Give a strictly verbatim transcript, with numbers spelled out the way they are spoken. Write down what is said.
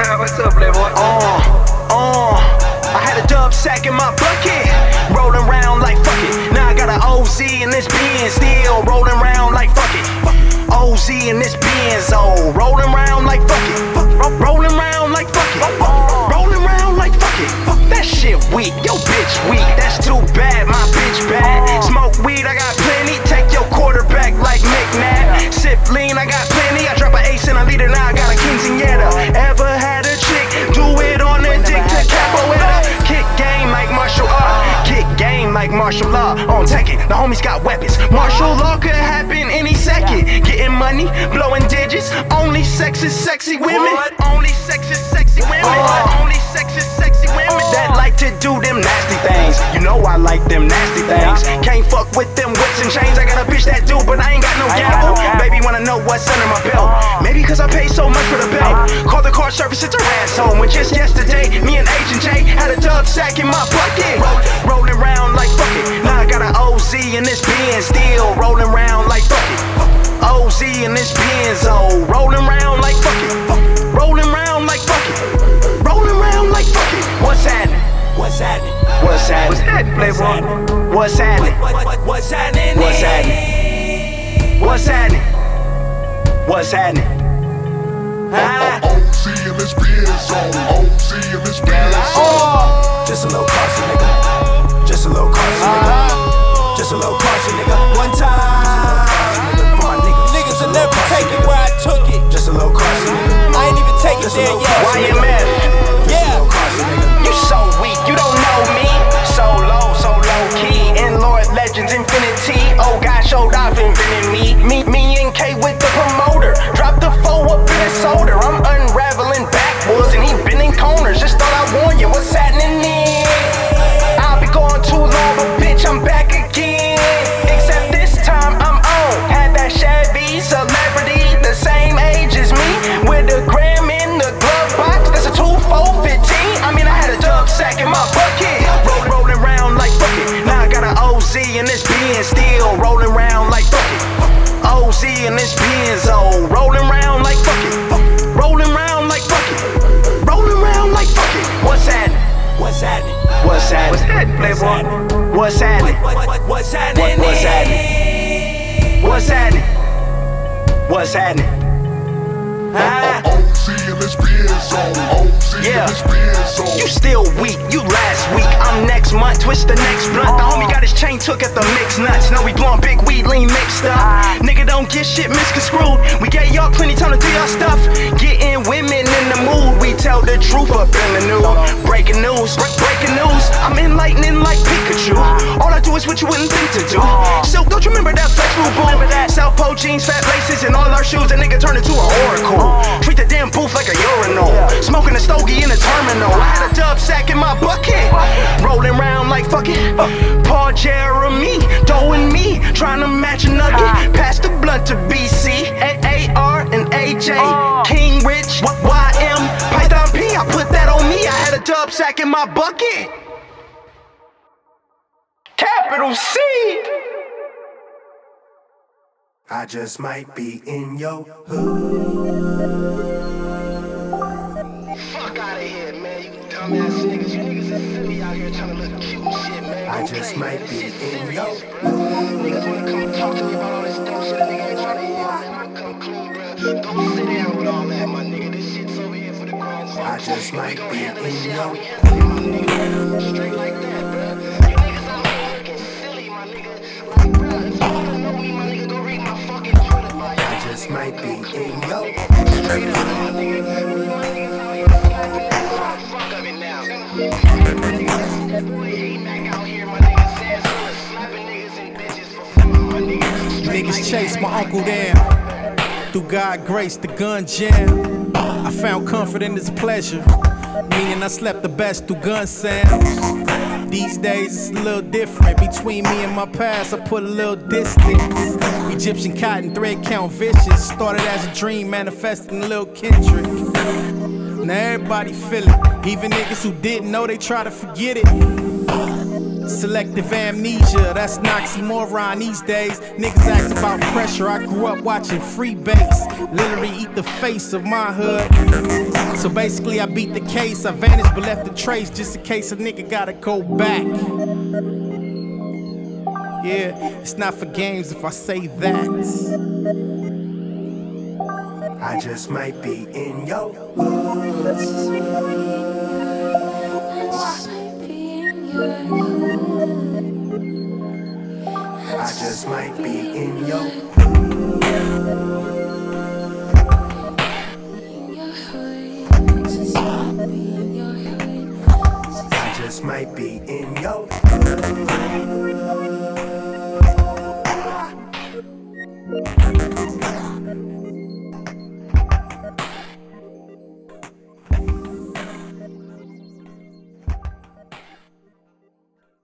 What's up, playboy? Uh, uh, I had a dub sack in my bucket, rolling around like fuck it. Now I got an O Z in this Benz, still rolling around like fuck it. O Z in this Benz, oh, rolling around like fuck it. Rolling around like fuck it. Rolling around like fuck it. That shit weak, yo bitch weak. That's too bad, my bitch bad. Smoke weed, I got plenty. Take your quarterback like McNabb. Sip lean, I got plenty. I drop an ace and a leader, now I got a quinceañera. Ever had a chick do it on a dick to capoeira? Kick game like martial art. Kick game like martial law. On Tekken, the homies got weapons. Martial law could happen any second. Getting money, blowing digits. Only sex is sexy women. Only sex is sexy women. Only sex is sexy women that like to do them nasty things. You know I like them nasty things. Can't fuck with them whips and chains. I got a bitch that do, but I ain't got no gavel. Baby wanna know what's under my belt. Maybe cause I paid so much for the belt. Call the car service, it's a asshole. When just yesterday, me and Agent J had a dub sack in my bucket. Rolling around like fuck it. Now I got an O Z in this Benz, still rolling around like fuck it. O Z in this Benz, oh, rolling around like fuck it. Rolling around like fuck it. Rolling around like fuck it. What's happening? What's happening? What's happening? What's happening, playboy? What's happening? What's happening? What's happening? What's happening? What's happening? Ah. O Z in this Benz, oh, O Z in this Benz. Oh, just a little caution, nigga. Just a little caution, nigga. Just a little caution, nigga. One time. For my niggas. Niggas will never take it where I took it. Just a little caution, nigga. I ain't even take it there yet. Y M F. Yeah. You so weak, you don't know me. So low, so low key. In Lord Legends Infinity. Oh God showed off inventing me. Me, me and K with the promoter. Drop the foe up in his shoulder. I'm unraveling backwoods and he bending corners. Just thought I'd warn you what's happening then. I'll be going too long, but bitch I'm back again. Except this time I'm on. Had that Chevy celebrity, the same age as me. With a gram in the glove box. That's a two four fifteen. I mean I had a dub sack in my bucket. Rolling around like fuck it. Now I got an O Z in this Benz, still rolling around like fuck it. O Z in this Benz, oh, rolling around like fuck it. Rolling around like fuck it. Rolling around like fuck it. What's happening? What's happening? What's happening? What's happening, playboy? What's happening? What's happening? What's happening? What's happening? What's happening? Ah. O Z in this Benz, oh, O Z in Yeah. this Benz, oh. You still weak, you last week. I'm next month, twist the next blunt. The homie got his chain took at the mix nuts. Now we blowing big weed, lean mixed up. Nigga don't get shit misconstrued. We gave y'all plenty time to do y'all stuff. Getting women in the mood. We tell the truth up in the news. Breaking news, breaking news. I'm enlightening like Pikachu. All I do is what you wouldn't think to do. So don't you remember that flex food boom? South Pole jeans, fat laces, and all our shoes. That nigga turned into an oracle. Treat the damn booth like a urinal. Smoking a stogie in the terminal. I had a dub sack in my bucket. Rolling around like fuck it. Paul Jeremy, Doe and me. Trying to match a nugget. Pass the blunt to B C. A R and A J. King Rich, Y M. Python P, I put that on me. I had a dub sack in my bucket. Capital C. I just might be in your hood. Fuck out of here, man. You dumbass niggas. You niggas is silly out here trying to look cute and shit, man. I just might be in your hood. Niggas wanna come and talk to me about all this dumb shit. Nigga ain't trying to hear, man. I come clean, bro. Don't sit down with all that, my nigga. This shit's over here for the grown folks. I just might be in Shit, your how we handle it, my nigga. Straight like that, bro. You niggas out here looking silly, my nigga. Like, bro, if you wanna know me, my nigga, go read my fucking Twitter bio. I just might be in your hood. Straight up, my nigga. My niggas out here slapping that fuck of it now. My nigga, that boy A-Mac out here, my nigga, saying so slapping niggas and bitches for fun, my nigga. Niggas chase my uncle down. Through God grace, the gun jam. I found comfort in this pleasure, meaning I slept the best through gun sounds. These days it's a little different. Between me and my past, I put a little distance. Egyptian cotton thread count vicious. Started as a dream, manifesting a little Kendrick. Now everybody feel it. Even niggas who didn't know, they try to forget it. Selective amnesia, that's an oxymoron these days. Niggas ask about pressure, I grew up watching Free Base. Literally eat the face of my hood. So basically I beat the case, I vanished but left a trace just in case a nigga gotta go back. Yeah, it's not for games if I say that. I just might be in your hood. I just might be in your